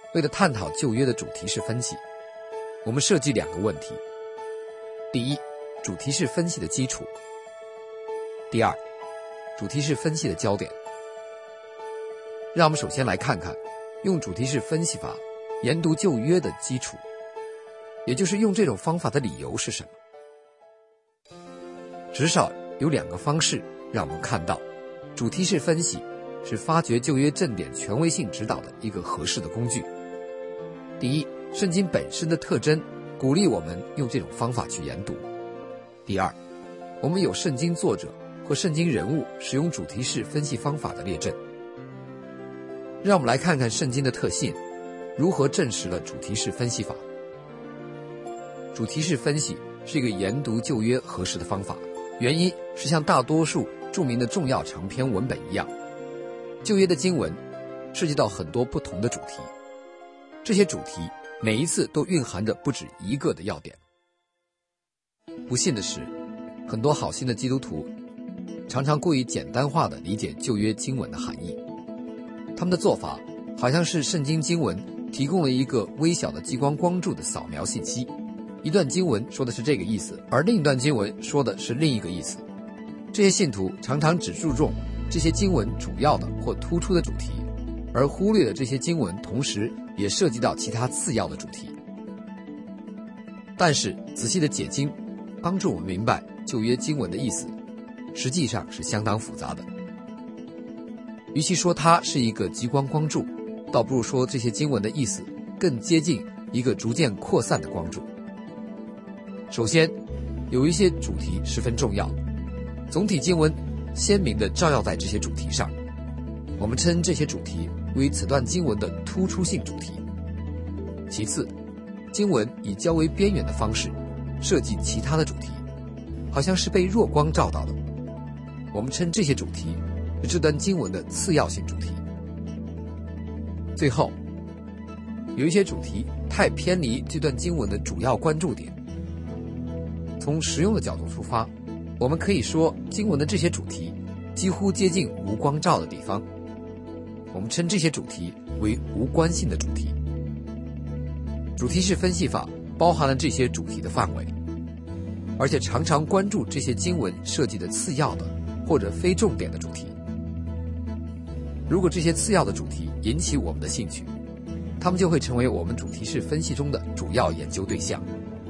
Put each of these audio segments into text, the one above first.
为了探讨旧约的主题式分析，我们设计2个问题：第一，主题式分析的基础；第二，主题式分析的焦点。让我们首先来看看用主题式分析法研读旧约的基础，也就是用这种方法的理由是什么。至少有2个方式让我们看到主题式分析是发掘旧约正典权威性指导的一个合适的工具。第一，圣经本身的特征鼓励我们用这种方法去研读。第二，我们有圣经作者或圣经人物使用主题式分析方法的列证。让我们来看看圣经的特性如何证实了主题式分析法。主题式分析是一个研读旧约合适的方法，原因是像大多数著名的重要长篇文本一样，旧约的经文涉及到很多不同的主题，这些主题每一次都蕴含着不止一个的要点。不幸的是，很多好心的基督徒常常过于简单化地理解旧约经文的含义。他们的做法好像是圣经经文提供了一个微小的激光光柱的扫描信息，一段经文说的是这个意思，而另一段经文说的是另一个意思。这些信徒常常只注重这些经文主要的或突出的主题，而忽略了这些经文同时也涉及到其他次要的主题。但是仔细的解经帮助我们明白旧约经文的意思，实际上是相当复杂的。与其说它是一个激光光柱，倒不如说这些经文的意思更接近一个逐渐扩散的光柱。首先，有一些主题十分重要，总体经文鲜明地照耀在这些主题上，我们称这些主题为此段经文的突出性主题。其次，经文以较为边缘的方式设计其他的主题，好像是被弱光照到的，我们称这些主题是这段经文的次要性主题。最后，有一些主题太偏离这段经文的主要关注点。从实用的角度出发，我们可以说经文的这些主题几乎接近无光照的地方，我们称这些主题为无关性的主题。主题式分析法包含了这些主题的范围，而且常常关注这些经文设计的次要的或者非重点的主题。如果这些次要的主题引起我们的兴趣，它们就会成为我们主题式分析中的主要研究对象。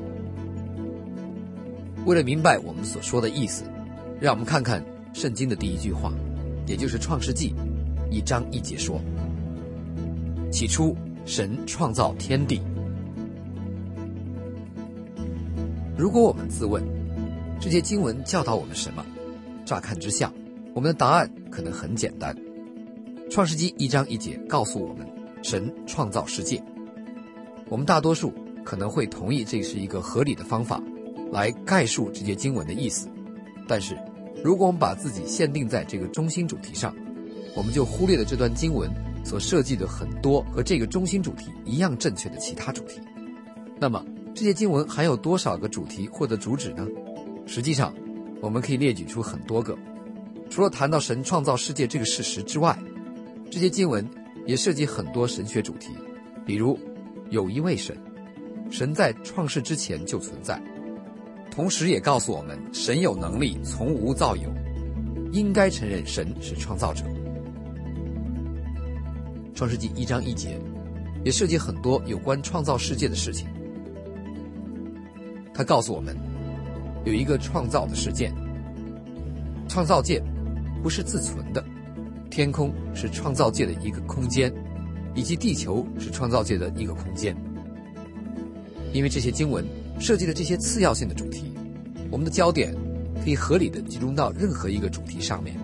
为了明白我们所说的意思，让我们看看圣经的第一句话，也就是创世纪1章1节说：起初神创造天地。如果我们自问这些经文教导我们什么，乍看之下我们的答案可能很简单。创世纪1章1节告诉我们神创造世界，我们大多数可能会同意这是一个合理的方法来概述这些经文的意思。但是如果我们把自己限定在这个中心主题上，我们就忽略了这段经文所设计的很多和这个中心主题一样正确的其他主题。那么这些经文还有多少个主题或者主旨呢？实际上我们可以列举出很多个。除了谈到神创造世界这个事实之外，这些经文也涉及很多神学主题，比如有一位神，神在创世之前就存在，同时也告诉我们神有能力从无造有，应该承认神是创造者。创世纪1章1节也涉及很多有关创造世界的事情。他告诉我们有一个创造的事件，创造界不是自存的，天空是创造界的一个空间，以及地球是创造界的一个空间。因为这些经文设计的这些次要性的主题，我们的焦点可以合理的集中到任何一个主题上面。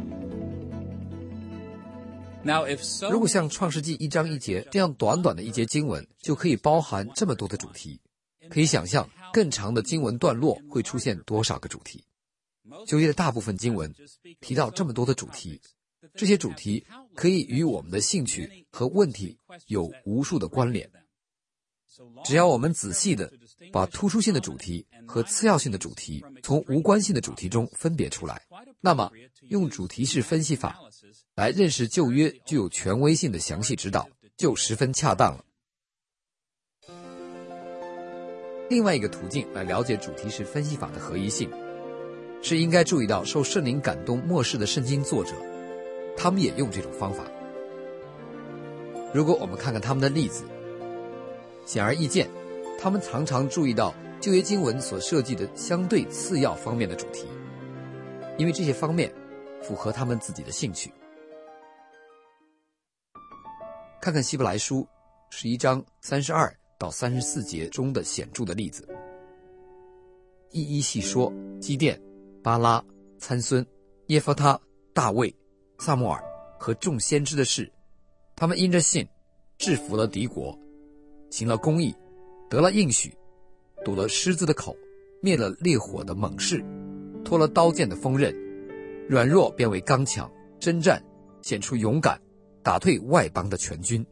如果像创世纪1章1节这样短短的一节经文就可以包含这么多的主题，可以想象更长的经文段落会出现多少个主题。旧约的大部分经文提到这么多的主题，这些主题可以与我们的兴趣和问题有无数的关联。只要我们仔细地把突出性的主题和次要性的主题从无关性的主题中分别出来，那么用主题式分析法来认识旧约具有权威性的详细指导就十分恰当了。 另外一个途径来了解主题式分析法的合宜性，是应该注意到受圣灵感动默示的圣经作者，他们也用这种方法。如果我们看看他们的例子，显而易见，他们常常注意到旧约经文所设计的相对次要方面的主题，因为这些方面符合他们自己的兴趣。看看希伯来书11章32到34节中的显著的例子，一一细说基甸、巴拉、参孙、耶弗他、大卫、撒母耳和众先知的事。他们因着信制服了敌国，行了公义，得了应许，堵了狮子的口，灭了烈火的猛士，脱了刀剑的锋刃，软弱变为刚强，征战显出勇敢，打退外邦的全军。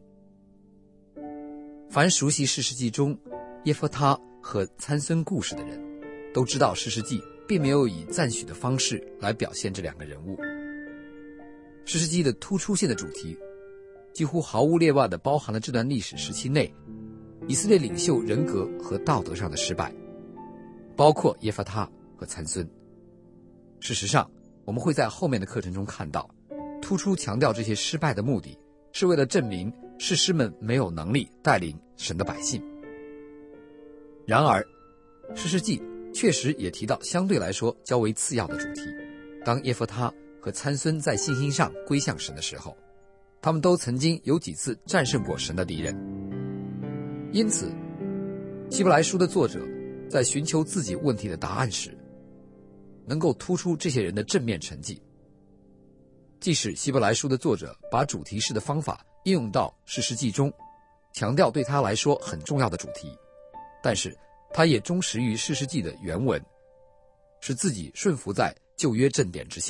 凡熟悉士师记中耶弗他和参孙故事的人，都知道士师记并没有以赞许的方式来表现这两个人物。士师记的突出性的主题几乎毫无例外地包含了这段历史时期内以色列领袖人格和道德上的失败，包括耶弗他和参孙。事实上，我们会在后面的课程中看到，突出强调这些失败的目的，是为了证明士师们没有能力带领神的百姓。然而，士师记确实也提到相对来说较为次要的主题。当耶弗他和参孙在信心上归向神的时候，他们都曾经有几次战胜过神的敌人。因此，希伯来书的作者在寻求自己问题的答案时，能够突出这些人的正面成绩。即使希伯来书的作者把主题式的方法应用到士师记中，强调对他来说很重要的主题，但是他也忠实于士师记的原文，使自己顺服在旧约正典之下。